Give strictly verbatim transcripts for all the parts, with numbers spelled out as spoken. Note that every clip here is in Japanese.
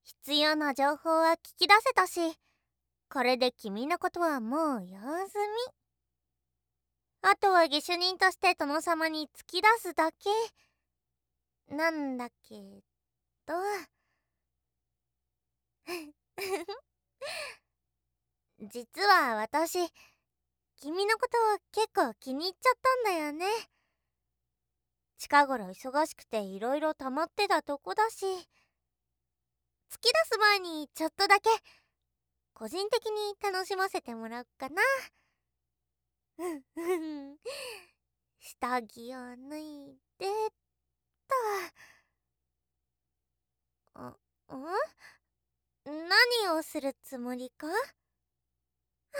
必要な情報は聞き出せたし、これで君のことはもう用済み。あとは下手人として殿様に突き出すだけなんだけど実は私、君のこと結構気に入っちゃったんだよね。近頃忙しくていろいろ溜まってたとこだし、突き出す前にちょっとだけ個人的に楽しませてもらおうかな。下着を脱いでっと。ん何をするつもりか。はあ、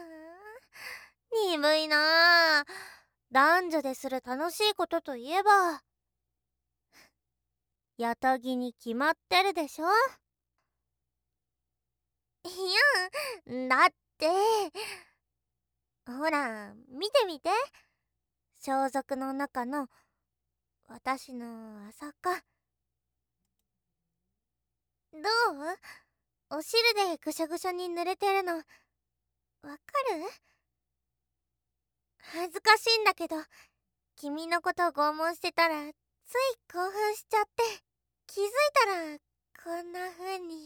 鈍いなあ。男女でする楽しいことといえばヤタギに決まってるでしょ。いや、だってほら見てみて、装束の中の私の朝か。どう？お汁でぐしょぐしょに濡れてるのわかる？恥ずかしいんだけど、君のこと拷問してたらつい興奮しちゃって、気づいたらこんな風に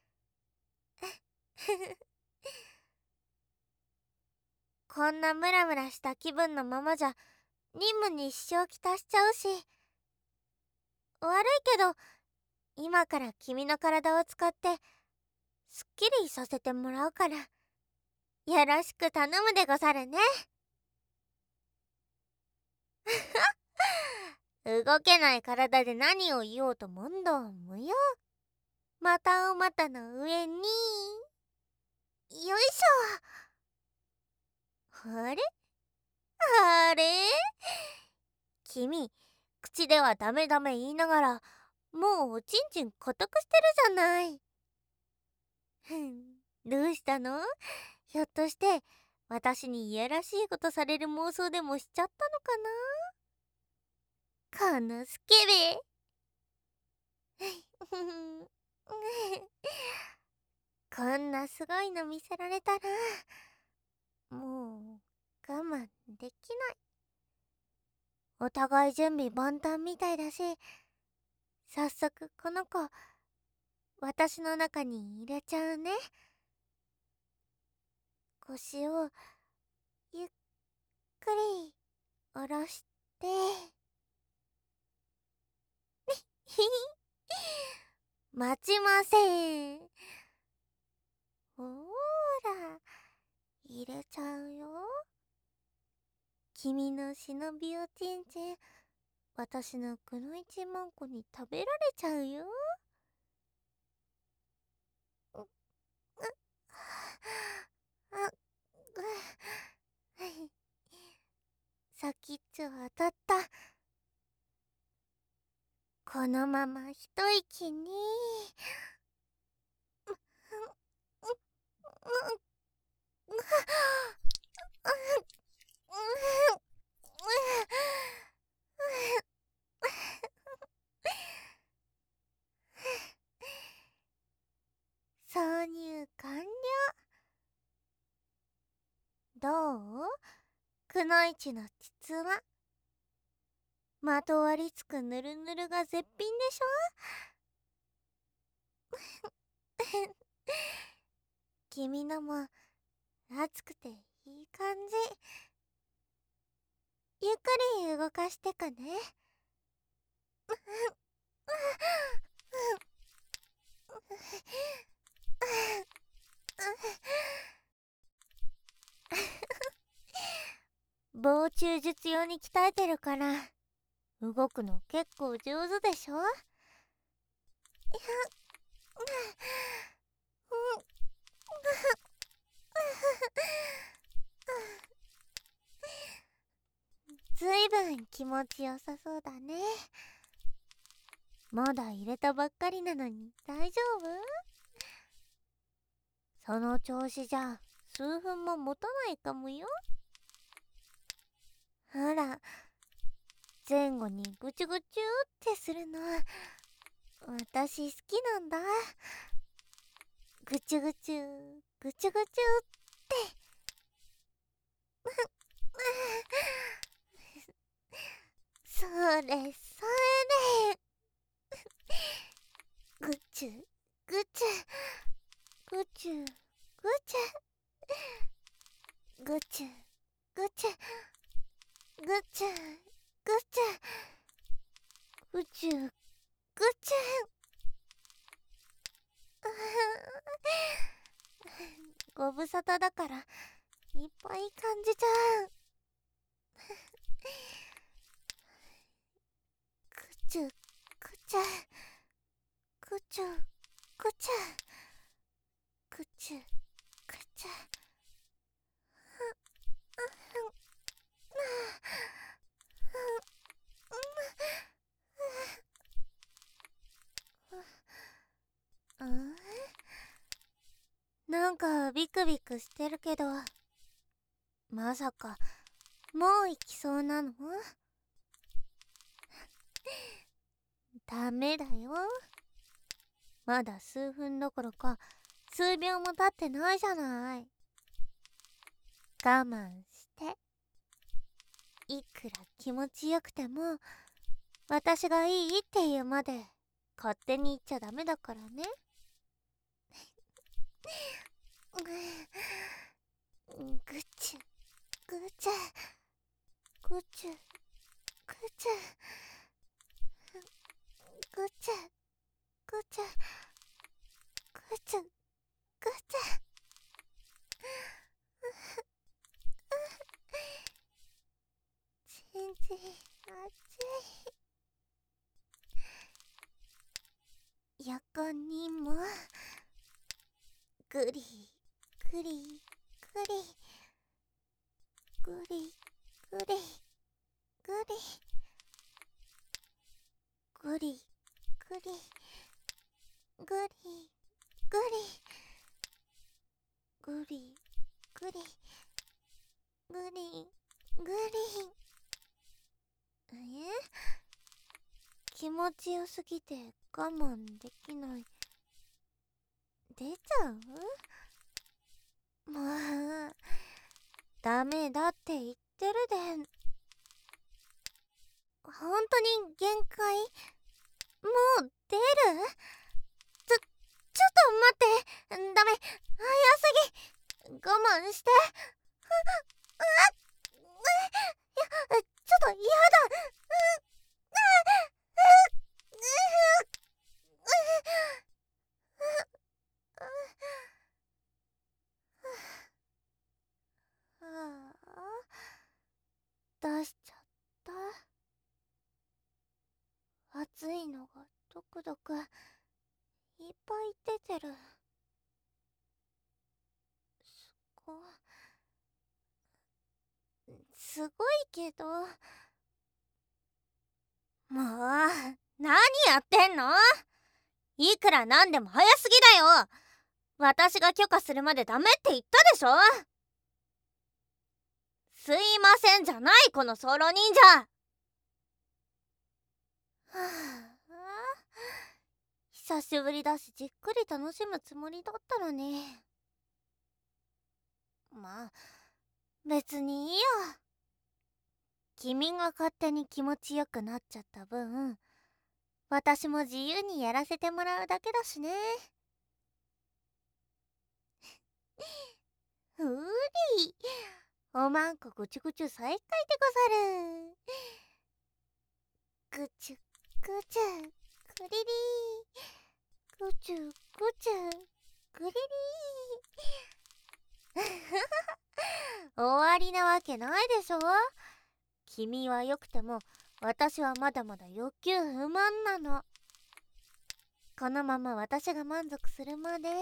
こんなムラムラした気分のままじゃ任務に支障きたしちゃうし、悪いけど今から君の体を使ってすっきりさせてもらうから、よろしく頼むでござるね。動けない体で何を言おうと問答無用。またお股の上によいしょ。あれあれ、君口ではダメダメ言いながらもうおちんちん固くしてるじゃない。ふん、どうしたの？ひょっとして私にいやらしいことされる妄想でもしちゃったのかな、このスケベ。こんなすごいの見せられたらもう我慢できない。お互い準備万端みたいだし、早速この子私の中に入れちゃうね。腰をゆっくり下ろして待ちません。ほーら入れちゃうよ。君の忍びおちんちん、私のくのいちまんこに食べられちゃうよ。うっあっ先っちょ当たった。このまま一息に挿入完了。どう？くのいちの実はまとわりつくぬるぬるが絶品でしょ。君のも熱くていい感じ。ゆっくり動かしてかね。防虫術用に鍛えてるから動くの結構上手でしょ。ずいぶん気持ちよさそうだね。まだ入れたばっかりなのに大丈夫？その調子じゃ数分も持たないかもよ。ほら前後にぐちゅぐちゅってするの私好きなんだ。 ぐちゅぐちゅぐちゅぐちゅってそれそれぐちゅぐちゅぐちゅぐちゅぐちゅぐちゅぐちゅぐちゅぐちゅぐちゅご無沙汰だからいっぱい感じちゃう。ぐちゅぐちゅぐちゅぐちゅぐちゅぐちゅうんなんかビクビクしてるけど、まさかもう行きそうなの？ダメだよ。まだ数分どころか数秒も経ってないじゃない。我慢して。いくら気持ちよくても私がいいって言うまで勝手に言っちゃダメだからね。ぐちゅぐちゅぐちゅぐちゅぐちゅぐちゅぐちゅぐちゅちんちん熱い。横にもぐりぐりぐりぐりぐりぐりぐりぐりぐりぐりぐりぐりぐりぐりえ気持ちよすぎて我慢できない。出ちゃう？もうダメだって言ってるで。本当に限界？もう出る？ちょ、ちょっと待って。ダメ。早すぎ。我慢して。うわっいや、ちょっと嫌だ。ああ出しちゃった。熱いのがドクドクいっぱい出てる。すごすごいけど。もう何やってんの？いくらなんでも早すぎだよ。私が許可するまでダメって言ったでしょ。すいませんじゃないこのソロ忍者。はあ、久しぶりだしじっくり楽しむつもりだったのに。まあ別にいいよ。君が勝手に気持ちよくなっちゃった分私も自由にやらせてもらうだけだしね。うりおまんこぐちゅぐちゅ再開でござる。ぐちゅぐちゅぐりりぐちゅぐちゅぐりり終わりなわけないでしょ。君はよくても私はまだまだ欲求不満なの。このまま私が満足するまで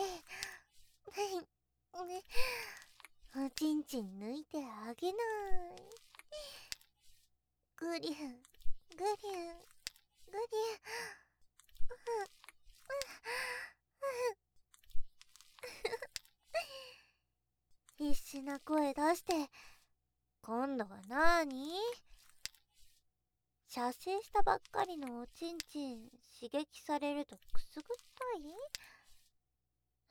おちんちん抜いてあげない。ぐりゅんぐりゅんぐりゅん必死な声出して今度はなーに？射精したばっかりのおちんちん刺激されるとくすぐったい？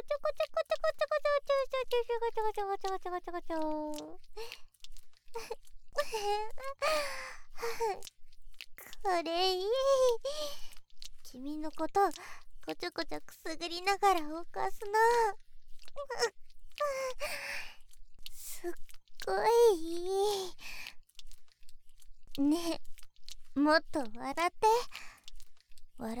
こちょこちょこちょこちょこちょこちょこちょこちょこちょこちょこちょこちょここれいい。君のことこちょこちょくすぐりながら動かすのすっごいいいね。えもっと笑って。笑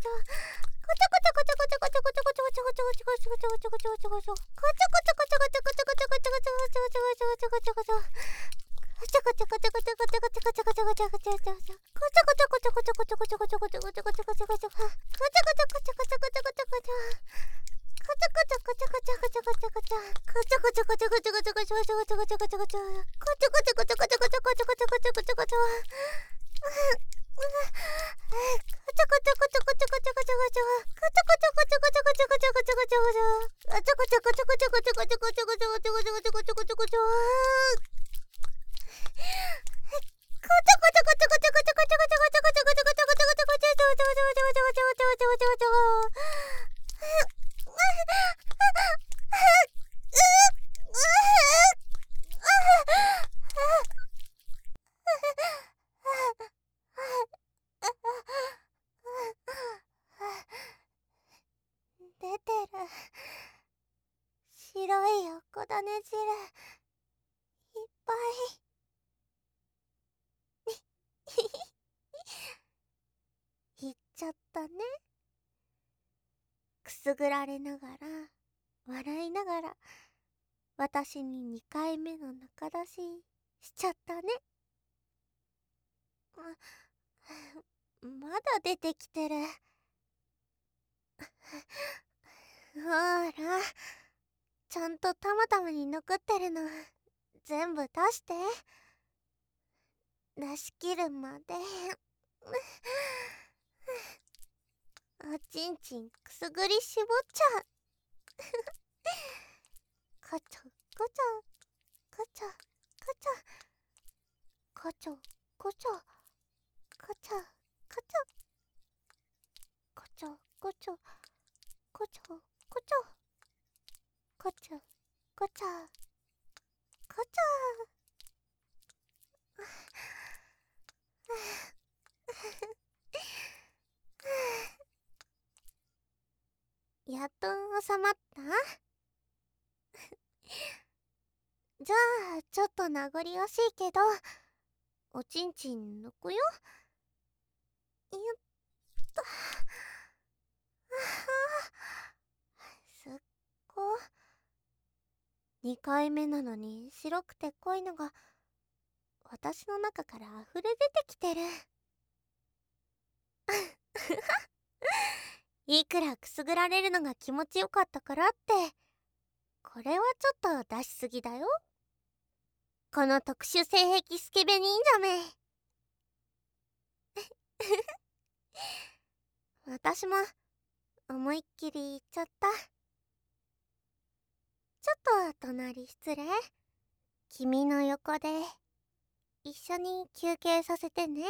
出てる。白い横種汁いっぱい。いっちゃったね。くすぐられながら笑いながら私ににかいめの中出ししちゃったね。まだ出てきてる。ほら、ちゃんとたまたまに残ってるの全部出して。出し切るまでおちんちんくすぐりしぼっちゃう。こちょこちょこちょこちょこちょこちょこちょこちょこちょこちょこちょこちょこちょこちょこちょ。やっと収まった？じゃあちょっと名残惜しいけどおちんちん抜くよ。よっと。すっご。にかいめなのに白くて濃いのが私の中から溢れ出てきてる。いくらくすぐられるのが気持ちよかったからってこれはちょっと出しすぎだよ。この特殊性癖スケベ忍者め。私も思いっきり言っちゃった。ちょっと隣失礼。君の横で一緒に休憩させてね。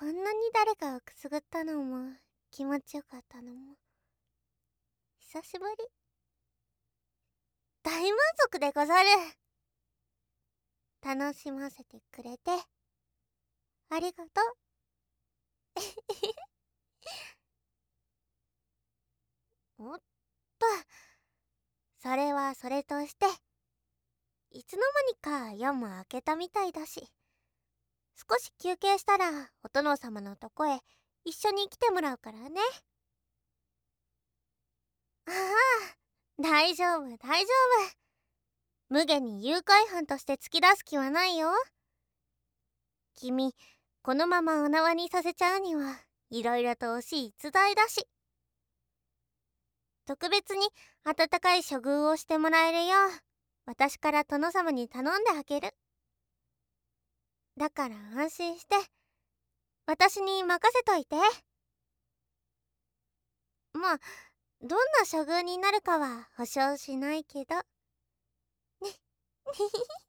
こんなに誰かをくすぐったのも気持ちよかったのも久しぶり。大満足でござる。楽しませてくれてありがとう。おっと、それはそれとして、いつの間にか夜も明けたみたいだし、少し休憩したらお殿様のとこへ一緒に来てもらうからね。ああ、大丈夫大丈夫。無下に誘拐犯として突き出す気はないよ。君、このままお縄にさせちゃうにはいろいろと惜しい逸材だし、特別に温かい処遇をしてもらえるよう私から殿様に頼んであげる。だから安心して私に任せといて。まあどんな処遇になるかは保証しないけどね。